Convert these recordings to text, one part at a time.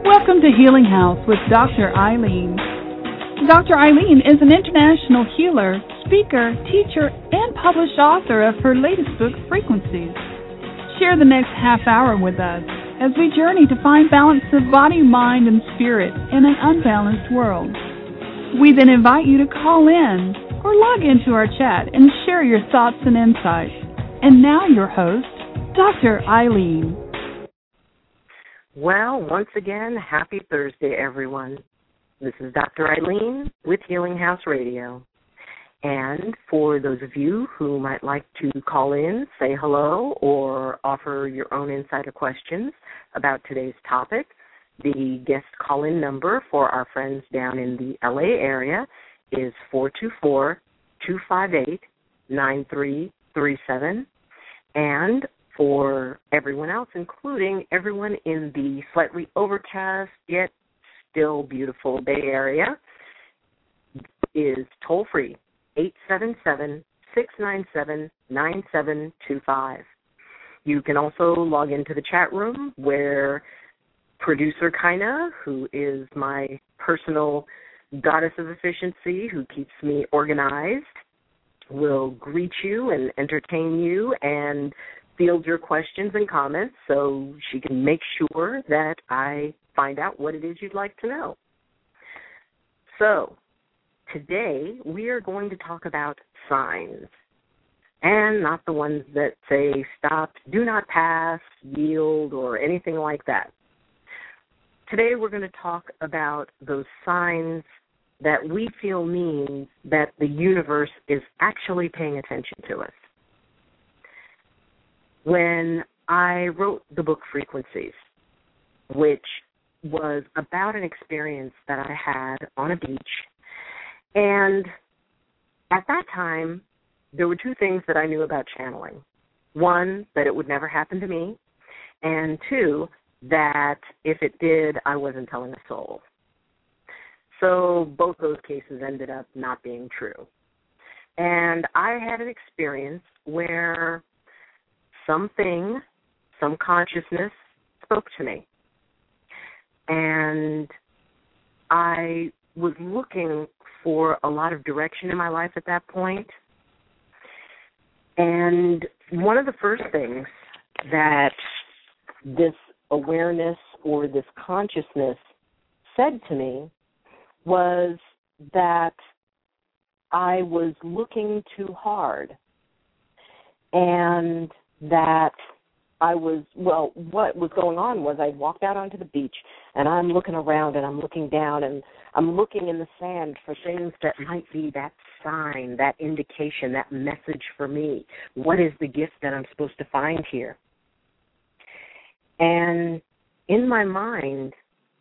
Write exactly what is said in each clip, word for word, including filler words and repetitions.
Welcome to Healing House with Doctor Ayleen. Doctor Ayleen is an international healer, speaker, teacher, and published author of her latest book, Frequencies. Share the next half hour with us as we journey to find balance of body, mind, and spirit in an unbalanced world. We then invite you to call in or log into our chat and share your thoughts and insights. And now your host, Doctor Ayleen. Well, once again, happy Thursday, everyone. This is Doctor Ayleen with Healing House Radio. And for those of you who might like to call in, say hello, or offer your own insight or questions about today's topic, the guest call-in number for our friends down in the L A area is four two four, two five eight, nine three three seven. And for everyone else, including everyone in the slightly overcast yet still beautiful Bay Area, is toll-free, eight seven seven, six nine seven, nine seven two five. You can also log into the chat room where producer Kaina, who is my personal goddess of efficiency who keeps me organized, will greet you and entertain you and field your questions and comments so she can make sure that I find out what it is you'd like to know. So, today we are going to talk about signs, and not the ones that say stop, do not pass, yield, or anything like that. Today we're going to talk about those signs that we feel means that the universe is actually paying attention to us. When I wrote the book Frequencies, which was about an experience that I had on a beach, and at that time, there were two things that I knew about channeling. One, that it would never happen to me, and two, that if it did, I wasn't telling a soul. So both those cases ended up not being true. And I had an experience where something, some consciousness spoke to me. And I was looking for a lot of direction in my life at that point. And one of the first things that this awareness or this consciousness said to me was that I was looking too hard, and that I was, well, what was going on was I walked out onto the beach, and I'm looking around, and I'm looking down, and I'm looking in the sand for things that might be that sign, that indication, that message for me. What is the gift that I'm supposed to find here? And in my mind,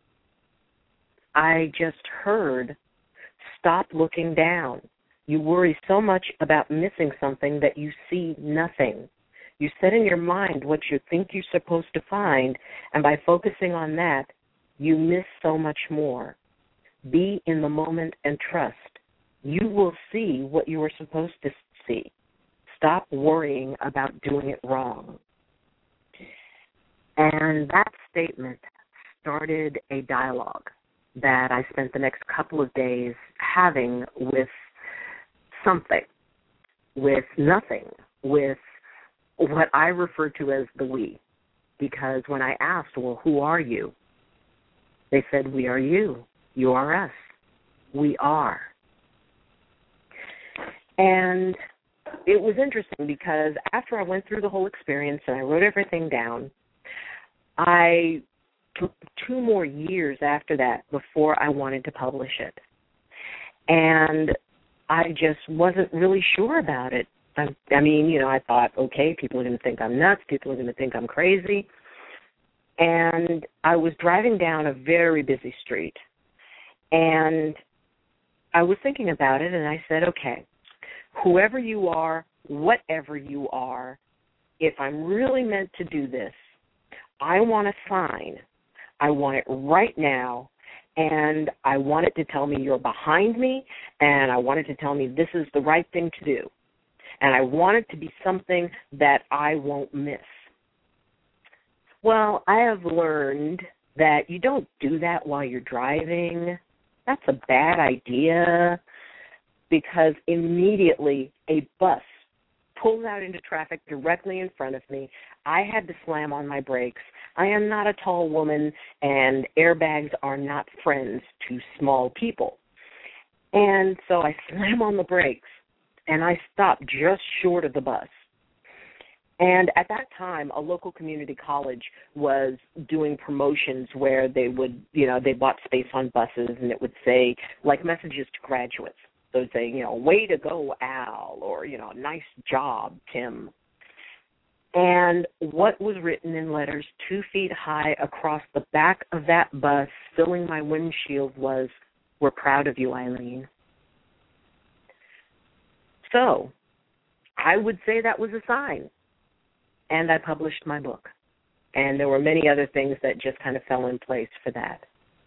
I just heard, stop looking down. You worry so much about missing something that you see nothing. You set in your mind what you think you're supposed to find, and by focusing on that, you miss so much more. Be in the moment and trust. You will see what you are supposed to see. Stop worrying about doing it wrong. And that statement started a dialogue that I spent the next couple of days having with something, with nothing, with what I refer to as the we. Because when I asked, well, who are you? They said, we are you. You are us. We are. And it was interesting because after I went through the whole experience and I wrote everything down, I took two more years after that before I wanted to publish it. And I just wasn't really sure about it. I, I mean, you know, I thought, okay, people are going to think I'm nuts. People are going to think I'm crazy. And I was driving down a very busy street, and I was thinking about it, and I said, okay, whoever you are, whatever you are, if I'm really meant to do this, I want a sign. I want it right now, and I want it to tell me you're behind me, and I want it to tell me this is the right thing to do. And I want it to be something that I won't miss. Well, I have learned that you don't do that while you're driving. That's a bad idea, because immediately a bus pulls out into traffic directly in front of me. I had to slam on my brakes. I am not a tall woman, and airbags are not friends to small people. And so I slam on the brakes, and I stop just short of the bus. And at that time, a local community college was doing promotions where they would, you know, they bought space on buses, and it would say, like, messages to graduates. So it would say, you know, way to go, Al, or, you know, nice job, Tim. And what was written in letters two feet high across the back of that bus, filling my windshield, was, "We're proud of you, Eileen." So I would say that was a sign. And I published my book. And there were many other things that just kind of fell in place for that.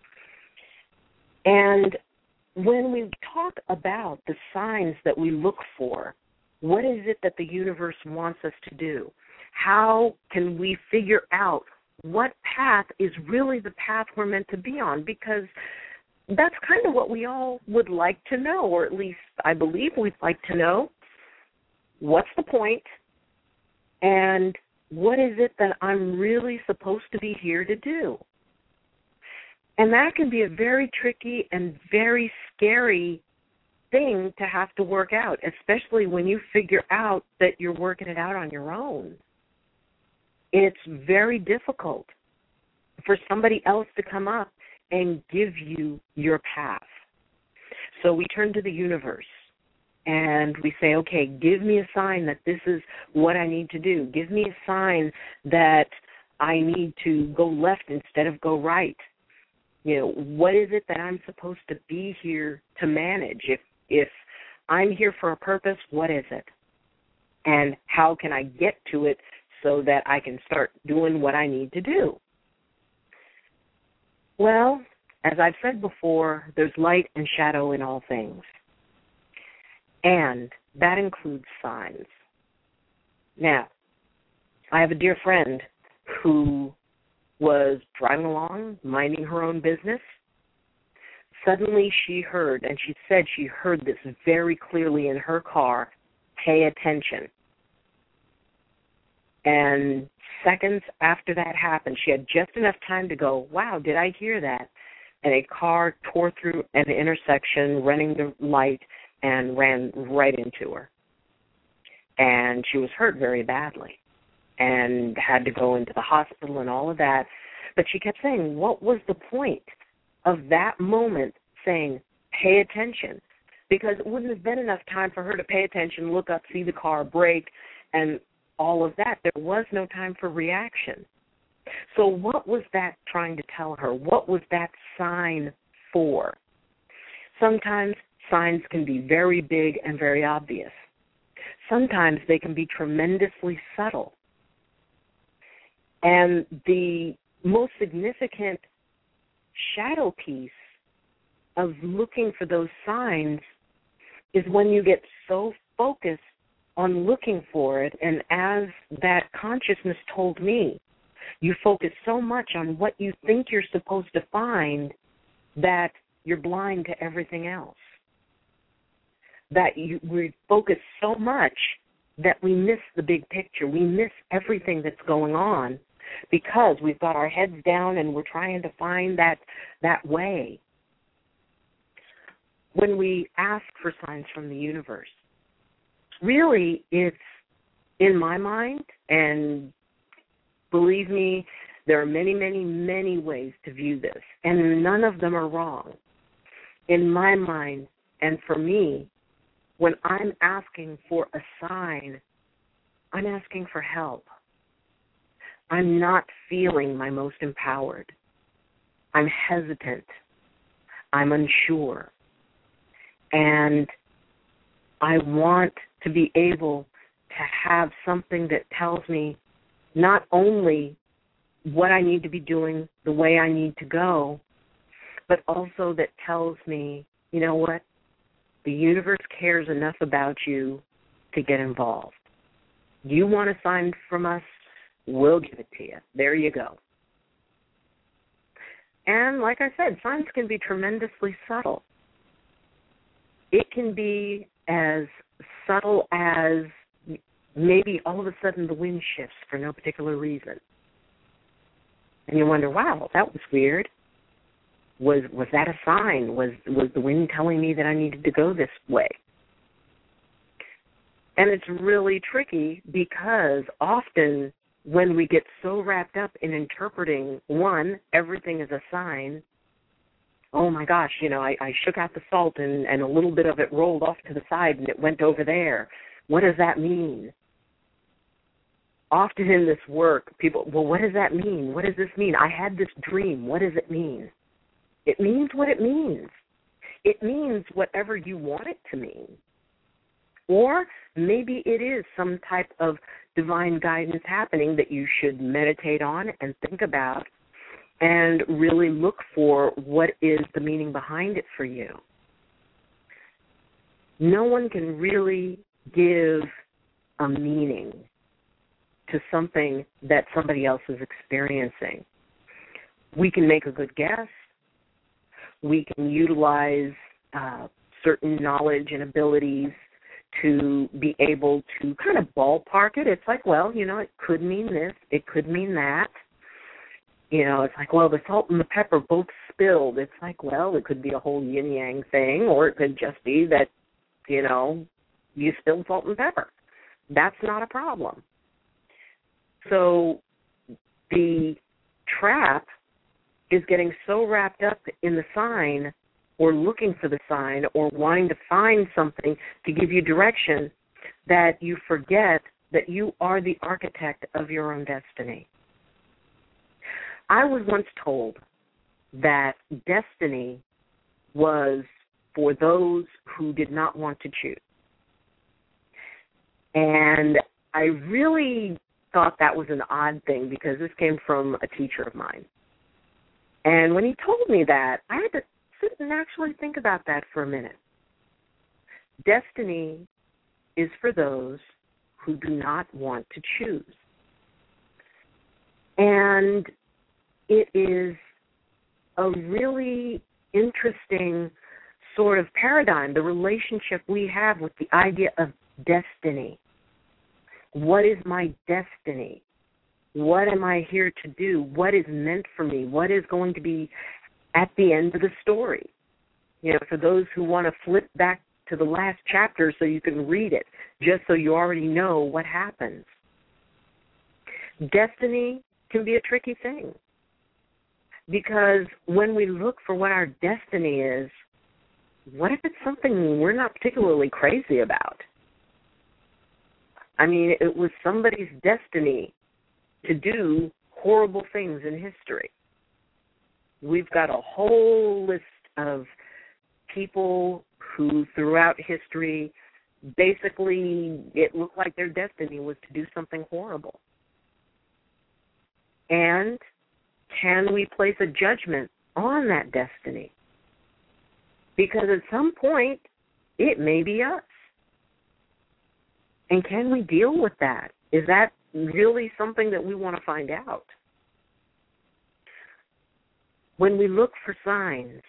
And when we talk about the signs that we look for, what is it that the universe wants us to do? How can we figure out what path is really the path we're meant to be on? Because that's kind of what we all would like to know, or at least I believe we'd like to know. What's the point? And what is it that I'm really supposed to be here to do? And that can be a very tricky and very scary thing to have to work out, especially when you figure out that you're working it out on your own. It's very difficult for somebody else to come up and give you your path. So we turn to the universe. And we say, okay, give me a sign that this is what I need to do. Give me a sign that I need to go left instead of go right. You know, what is it that I'm supposed to be here to manage? If if I'm here for a purpose, what is it? And how can I get to it so that I can start doing what I need to do? Well, as I've said before, there's light and shadow in all things. And that includes signs. Now, I have a dear friend who was driving along, minding her own business. Suddenly she heard, and she said she heard this very clearly in her car, "Pay attention." And seconds after that happened, she had just enough time to go, "Wow, did I hear that?" And a car tore through an intersection, running the light, and ran right into her. And she was hurt very badly and had to go into the hospital and all of that. But she kept saying, what was the point of that moment saying, pay attention? Because it wouldn't have been enough time for her to pay attention, look up, see the car, brake, and all of that. There was no time for reaction. So what was that trying to tell her? What was that sign for? Sometimes signs can be very big and very obvious. Sometimes they can be tremendously subtle. And the most significant shadow piece of looking for those signs is when you get so focused on looking for it, and as that consciousness told me, you focus so much on what you think you're supposed to find that you're blind to everything else. That you, we focus so much that we miss the big picture. We miss everything that's going on because we've got our heads down and we're trying to find that that way. When we ask for signs from the universe, really it's, in my mind, and believe me, there are many, many, many ways to view this, and none of them are wrong. In my mind, and for me, when I'm asking for a sign, I'm asking for help. I'm not feeling my most empowered. I'm hesitant. I'm unsure. And I want to be able to have something that tells me not only what I need to be doing, the way I need to go, but also that tells me, you know what, the universe cares enough about you to get involved. You want a sign from us, we'll give it to you. There you go. And like I said, signs can be tremendously subtle. It can be as subtle as maybe all of a sudden the wind shifts for no particular reason. And you wonder, wow, that was weird. Was was that a sign? Was was the wind telling me that I needed to go this way? And it's really tricky because often when we get so wrapped up in interpreting, one, everything is a sign. Oh, my gosh, you know, I, I shook out the salt and, and a little bit of it rolled off to the side and it went over there. What does that mean? Often in this work, people, well, what does that mean? What does this mean? I had this dream. What does it mean? It means what it means. It means whatever you want it to mean. Or maybe it is some type of divine guidance happening that you should meditate on and think about and really look for what is the meaning behind it for you. No one can really give a meaning to something that somebody else is experiencing. We can make a good guess. We can utilize uh, certain knowledge and abilities to be able to kind of ballpark it. It's like, well, you know, it could mean this, it could mean that. You know, it's like, well, the salt and the pepper both spilled. It's like, well, it could be a whole yin-yang thing, or it could just be that, you know, you spilled salt and pepper. That's not a problem. So the trap is getting so wrapped up in the sign or looking for the sign or wanting to find something to give you direction that you forget that you are the architect of your own destiny. I was once told that destiny was for those who did not want to choose. And I really thought that was an odd thing because this came from a teacher of mine. And when he told me that, I had to sit and actually think about that for a minute. Destiny is for those who do not want to choose. And it is a really interesting sort of paradigm, the relationship we have with the idea of destiny. What is my destiny? What am I here to do? What is meant for me? What is going to be at the end of the story? You know, for those who want to flip back to the last chapter so you can read it, just so you already know what happens. Destiny can be a tricky thing because when we look for what our destiny is, what if it's something we're not particularly crazy about? I mean, it was somebody's destiny to do horrible things in history. We've got a whole list of people who throughout history, basically it looked like their destiny was to do something horrible. And can we place a judgment on that destiny? Because at some point, it may be us. And can we deal with that? Is that really something that we want to find out? When we look for signs,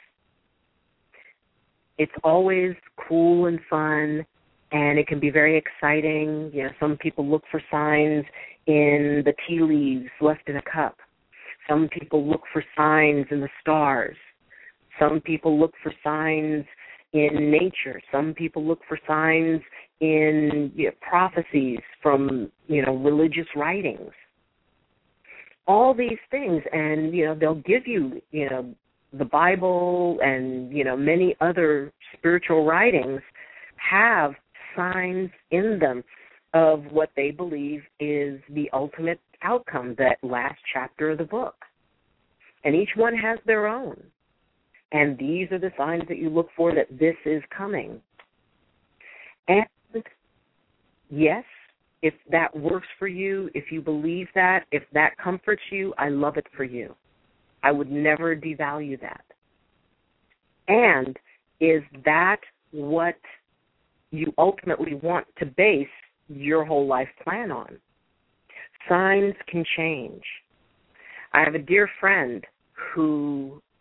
it's always cool and fun, and it can be very exciting. You know, some people look for signs in the tea leaves left in a cup. Some people look for signs in the stars. Some people look for signs in nature. Some people look for signs in you know, prophecies from, you know, religious writings. All these things, and, you know, they'll give you, you know, the Bible and, you know, many other spiritual writings have signs in them of what they believe is the ultimate outcome, that last chapter of the book. And each one has their own. And these are the signs that you look for, that this is coming. And yes, if that works for you, if you believe that, if that comforts you, I love it for you. I would never devalue that. And is that what you ultimately want to base your whole life plan on? Signs can change. I have a dear friend who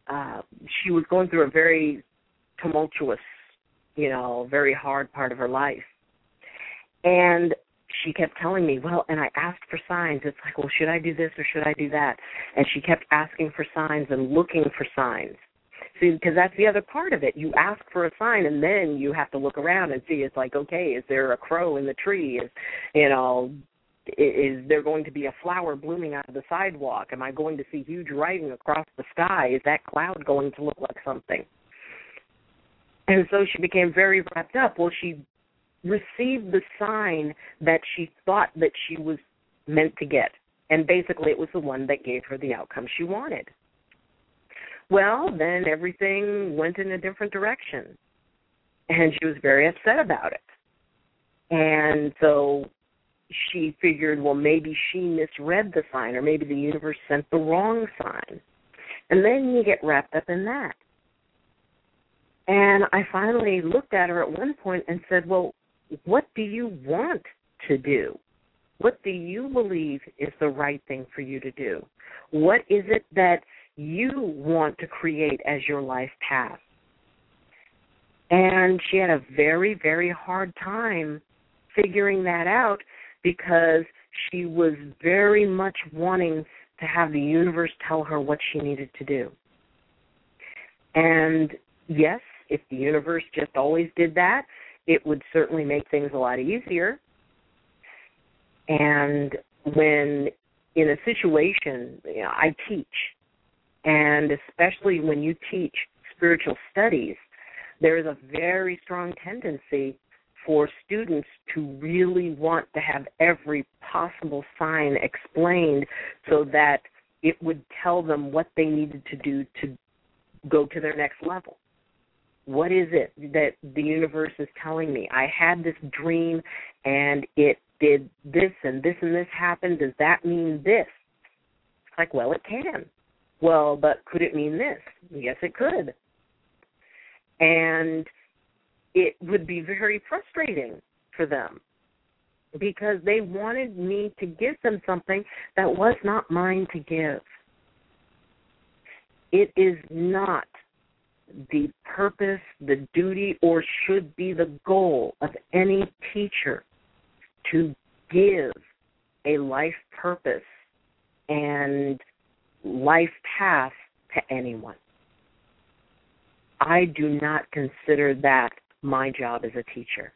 she was going through a very tumultuous, you know, very hard part of her life. And she kept telling me, well, and I asked for signs. It's like, well, should I do this or should I do that? And she kept asking for signs and looking for signs. See, because that's the other part of it. You ask for a sign, and then you have to look around and see. It's like, okay, is there a crow in the tree? Is, you know, is there going to be a flower blooming out of the sidewalk? Am I going to see huge writing across the sky? Is that cloud going to look like something? And so she became very wrapped up. Well, she received the sign that she thought that she was meant to get, and basically it was the one that gave her the outcome she wanted. Well, then everything went in a different direction, and she was very upset about it. And so she figured, well, maybe she misread the sign, or maybe the universe sent the wrong sign. And then you get wrapped up in that. And I finally looked at her at one point and said, well, what do you want to do? What do you believe is the right thing for you to do? What is it that you want to create as your life path? And she had a very, very hard time figuring that out because she was very much wanting to have the universe tell her what she needed to do. And yes, if the universe just always did that, it would certainly make things a lot easier. And when in a situation, you know, I teach, and especially when you teach spiritual studies, there is a very strong tendency for students to really want to have every possible sign explained so that it would tell them what they needed to do to go to their next level. What is it that the universe is telling me? I had this dream, and it did this, and this and this happened. Does that mean this? It's like, well, it can. Well, but could it mean this? Yes, it could. And it would be very frustrating for them because they wanted me to give them something that was not mine to give. It is not the purpose, the duty, or should be the goal of any teacher to give a life purpose and life path to anyone. I do not consider that my job as a teacher.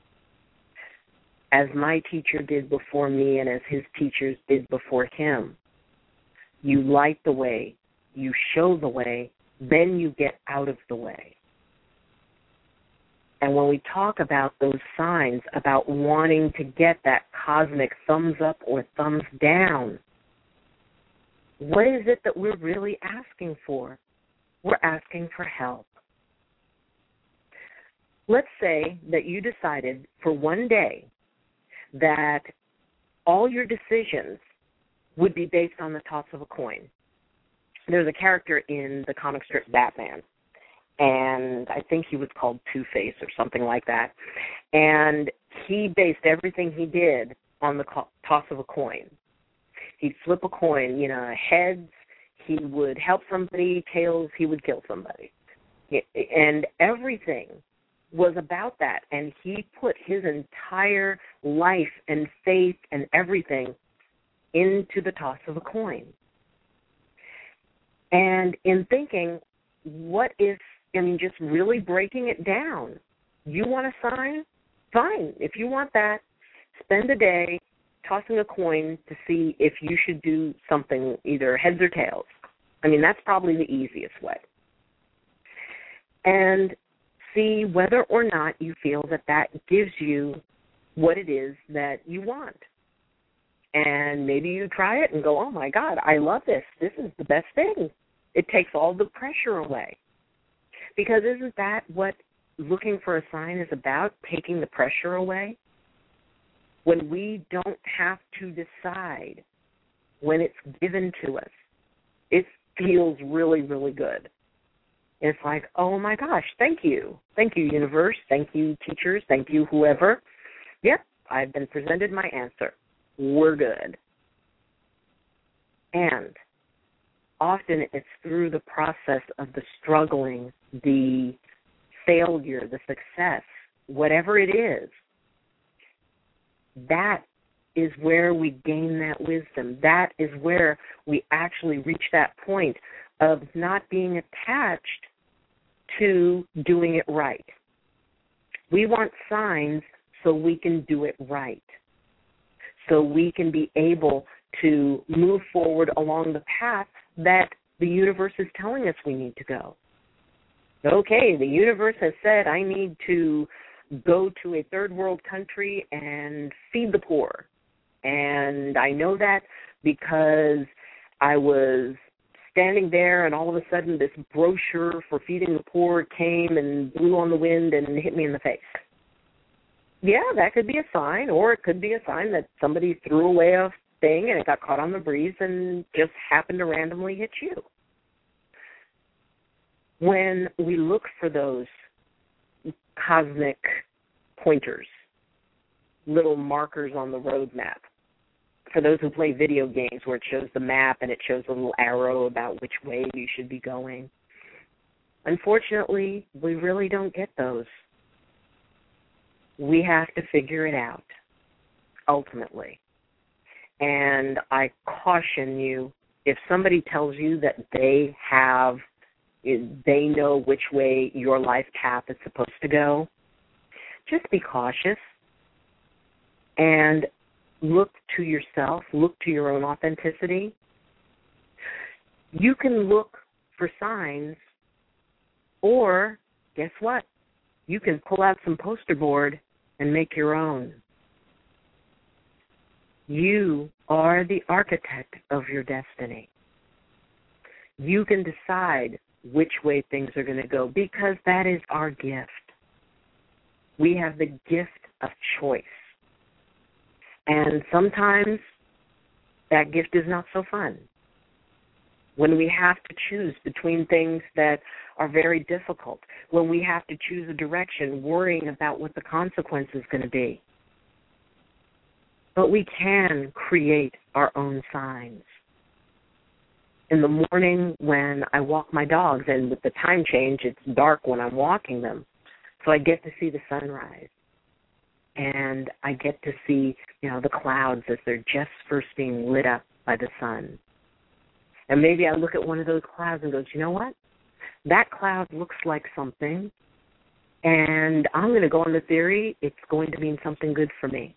As my teacher did before me and as his teachers did before him, you light the way, you show the way, then you get out of the way. And when we talk about those signs, about wanting to get that cosmic thumbs up or thumbs down, what is it that we're really asking for? We're asking for help. Let's say that you decided for one day that all your decisions would be based on the toss of a coin. There's a character in the comic strip Batman, and I think he was called Two-Face or something like that, and he based everything he did on the co- toss of a coin. He'd flip a coin, you know, heads, he would help somebody, tails, he would kill somebody. And everything was about that, and he put his entire life and faith and everything into the toss of a coin. And in thinking, what if, I mean, just really breaking it down, you want a sign? Fine. If you want that, spend a day tossing a coin to see if you should do something, either heads or tails. I mean, that's probably the easiest way. And see whether or not you feel that that gives you what it is that you want. And maybe you try it and go, oh, my God, I love this. This is the best thing. It takes all the pressure away. Because isn't that what looking for a sign is about, taking the pressure away? When we don't have to decide when it's given to us, it feels really, really good. It's like, oh, my gosh, thank you. Thank you, universe. Thank you, teachers. Thank you, whoever. Yep, I've been presented my answer. We're good. And often it's through the process of the struggling, the failure, the success, whatever it is, that is where we gain that wisdom. That is where we actually reach that point of not being attached to doing it right. We want signs so we can do it right, so we can be able to move forward along the path that the universe is telling us we need to go. Okay, the universe has said I need to go to a third world country and feed the poor. And I know that because I was standing there and all of a sudden this brochure for feeding the poor came and blew on the wind and hit me in the face. Yeah, that could be a sign, or it could be a sign that somebody threw away a thing and it got caught on the breeze and just happened to randomly hit you. When we look for those cosmic pointers, little markers on the road map, for those who play video games where it shows the map and it shows a little arrow about which way you should be going, unfortunately, we really don't get those. We have to figure it out, ultimately. And I caution you, if somebody tells you that they have, they know which way your life path is supposed to go, just be cautious and look to yourself, look to your own authenticity. You can look for signs, or guess what? You can pull out some poster board and make your own. You are the architect of your destiny. You can decide which way things are going to go because that is our gift. We have the gift of choice. And sometimes that gift is not so fun. When we have to choose between things that are very difficult, when we have to choose a direction, worrying about what the consequence is going to be. But we can create our own signs. In the morning when I walk my dogs, and with the time change, it's dark when I'm walking them, so I get to see the sunrise. And I get to see, you know, the clouds as they're just first being lit up by the sun. And maybe I look at one of those clouds and go, you know what? That cloud looks like something, and I'm going to go on the theory it's going to mean something good for me.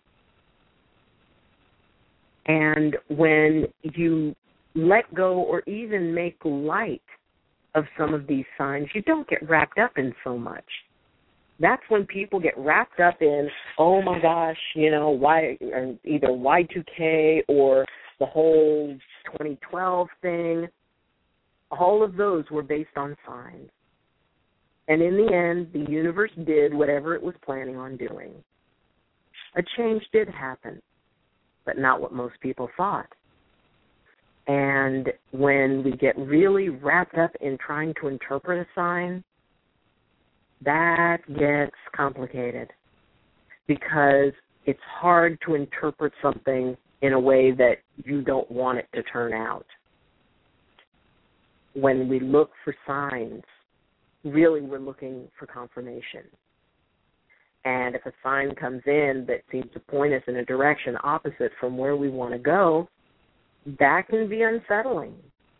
And when you let go or even make light of some of these signs, you don't get wrapped up in so much. That's when people get wrapped up in, oh my gosh, you know, why, or either Y two K or the whole twenty twelve thing. All of those were based on signs. And in the end, the universe did whatever it was planning on doing. A change did happen, but not what most people thought. And when we get really wrapped up in trying to interpret a sign, that gets complicated because it's hard to interpret something in a way that you don't want it to turn out. When we look for signs, really we're looking for confirmation. And if a sign comes in that seems to point us in a direction opposite from where we want to go, that can be unsettling.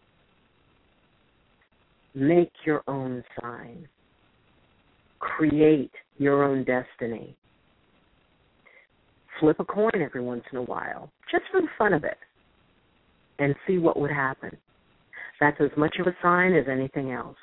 Make your own sign. Create your own destiny. Flip a coin every once in a while, just for the fun of it, and see what would happen. That's as much of a sign as anything else.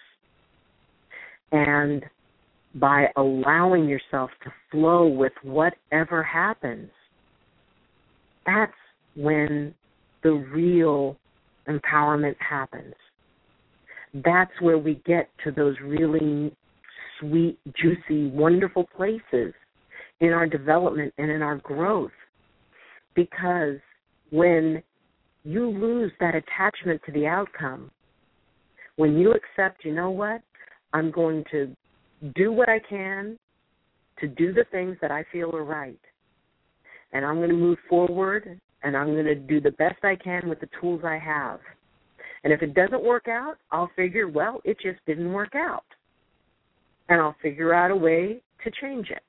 And by allowing yourself to flow with whatever happens, that's when the real empowerment happens. That's where we get to those really sweet, juicy, wonderful places in our development and in our growth. Because when you lose that attachment to the outcome, when you accept, you know what, I'm going to do what I can to do the things that I feel are right, and I'm going to move forward, and I'm going to do the best I can with the tools I have. And if it doesn't work out, I'll figure, well, it just didn't work out. And I'll figure out a way to change it.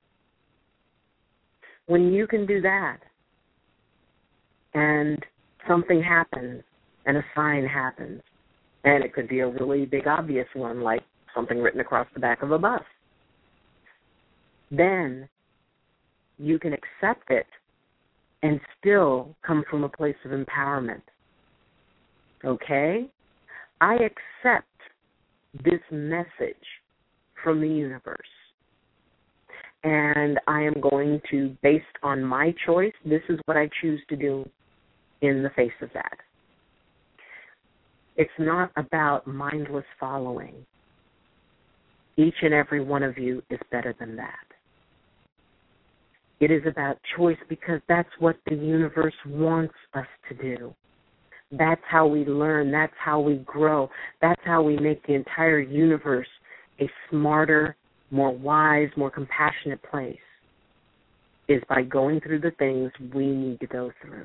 When you can do that, and something happens, and a sign happens, and it could be a really big, obvious one, like something written across the back of a bus, then you can accept it and still come from a place of empowerment. Okay? I accept this message from the universe. And I am going to, based on my choice, this is what I choose to do in the face of that. It's not about mindless following. Each and every one of you is better than that. It is about choice because that's what the universe wants us to do. That's how we learn. That's how we grow. That's how we make the entire universe a smarter, more wise, more compassionate place, is by going through the things we need to go through.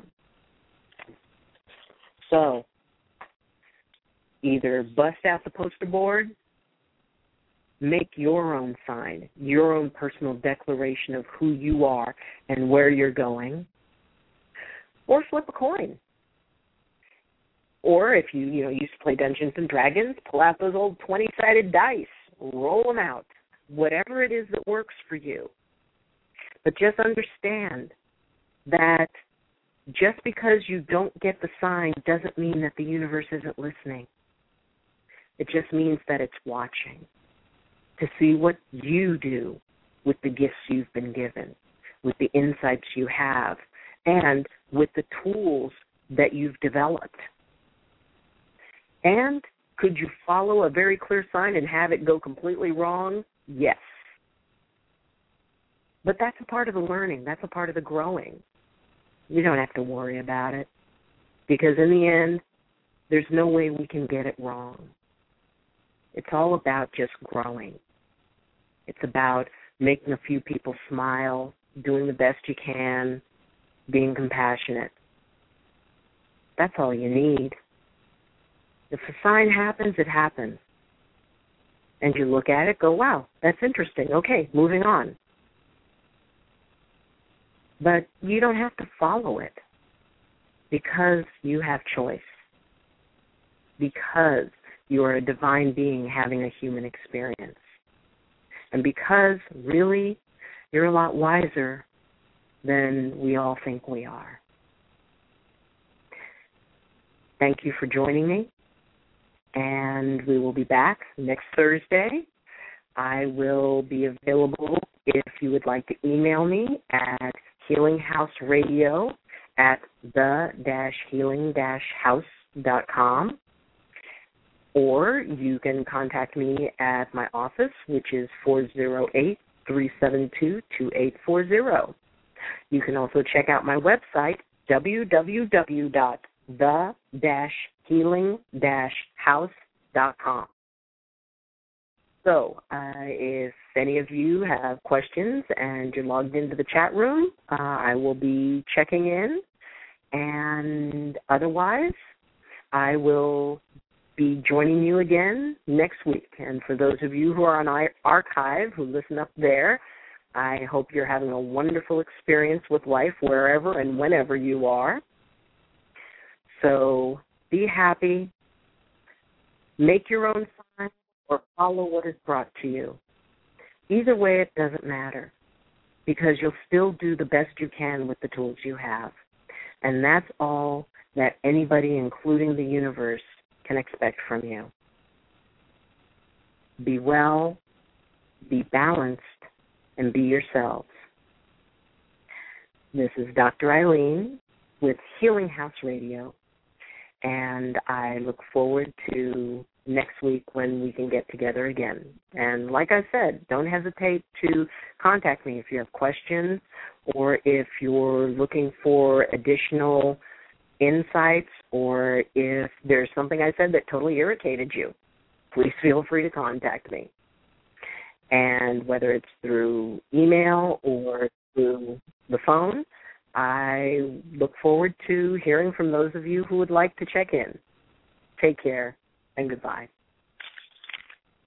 So, either bust out the poster board, make your own sign, your own personal declaration of who you are and where you're going, or flip a coin. Or if you, you know, used to play Dungeons and Dragons, pull out those old twenty-sided dice, roll them out, whatever it is that works for you. But just understand that just because you don't get the sign doesn't mean that the universe isn't listening. It just means that it's watching to see what you do with the gifts you've been given, with the insights you have, and with the tools that you've developed. And could you follow a very clear sign and have it go completely wrong? Yes. But that's a part of the learning. That's a part of the growing. You don't have to worry about it because in the end, there's no way we can get it wrong. It's all about just growing. It's about making a few people smile, doing the best you can, being compassionate. That's all you need. If a sign happens, it happens. And you look at it, go, wow, that's interesting. Okay, moving on. But you don't have to follow it because you have choice, because you are a divine being having a human experience, and because, really, you're a lot wiser than we all think we are. Thank you for joining me, and we will be back next Thursday. I will be available if you would like to email me at healinghouseradio at the dash healing dash house dot com, or you can contact me at my office, which is four oh eight, three seven two, two eight four zero. You can also check out my website, w w w dot the dash healing dash house dot com. So uh, if any of you have questions and you're logged into the chat room, uh, I will be checking in. And otherwise, I will be joining you again next week. And for those of you who are on archive, who listen up there, I hope you're having a wonderful experience with life wherever and whenever you are. So be happy. Make your own sign or follow what is brought to you. Either way, it doesn't matter because you'll still do the best you can with the tools you have. And that's all that anybody, including the universe, can expect from you. Be well, be balanced, and be yourselves. This is Doctor Eileen with Healing House Radio, and I look forward to next week when we can get together again. And like I said, don't hesitate to contact me if you have questions or if you're looking for additional insights or if there's something I said that totally irritated you. Please feel free to contact me. And whether it's through email or through the phone, I look forward to hearing from those of you who would like to check in. Take care and goodbye.